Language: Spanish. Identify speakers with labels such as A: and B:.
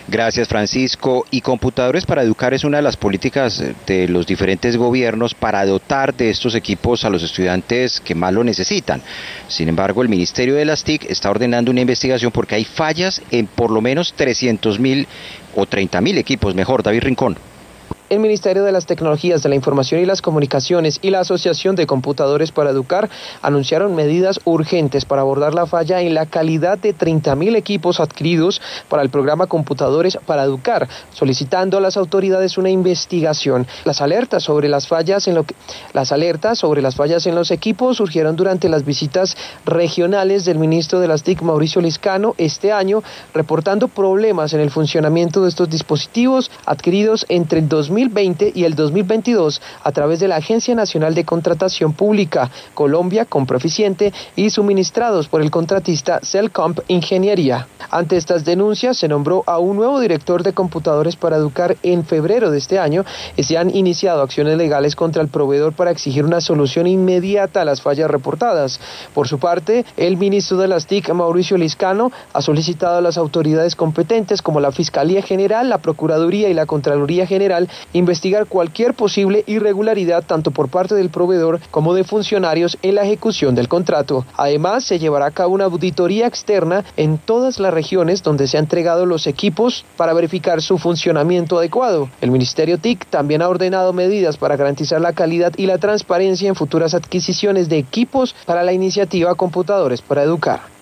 A: Gracias, Francisco. Y Computadores para Educar es una de las políticas de los diferentes gobiernos para dotar de estos equipos a los estudiantes que más lo necesitan. Sin embargo, el Ministerio de las TIC está ordenando una investigación porque hay fallas en por lo menos 300.000 o 30.000 equipos. Mejor, David Rincón.
B: El Ministerio de las Tecnologías de la Información y las Comunicaciones y la Asociación de Computadores para Educar anunciaron medidas urgentes para abordar la falla en la calidad de 30.000 equipos adquiridos para el programa Computadores para Educar, solicitando a las autoridades una investigación. Las alertas sobre las fallas en los equipos surgieron durante las visitas regionales del ministro de las TIC, Mauricio Liscano, este año, reportando problemas en el funcionamiento de estos dispositivos adquiridos entre el 2020 y el 2022 a través de la Agencia Nacional de Contratación Pública, Colombia Comproeficiente, y suministrados por el contratista Cellcomp Ingeniería. Ante estas denuncias se nombró a un nuevo director de Computadores para Educar en febrero de este año y se han iniciado acciones legales contra el proveedor para exigir una solución inmediata a las fallas reportadas. Por su parte, el ministro de las TIC, Mauricio Liscano, ha solicitado a las autoridades competentes como la Fiscalía General, la Procuraduría y la Contraloría General investigar cualquier posible irregularidad tanto por parte del proveedor como de funcionarios en la ejecución del contrato. Además, se llevará a cabo una auditoría externa en todas las regiones donde se han entregado los equipos para verificar su funcionamiento adecuado. El Ministerio TIC también ha ordenado medidas para garantizar la calidad y la transparencia en futuras adquisiciones de equipos para la iniciativa Computadores para Educar.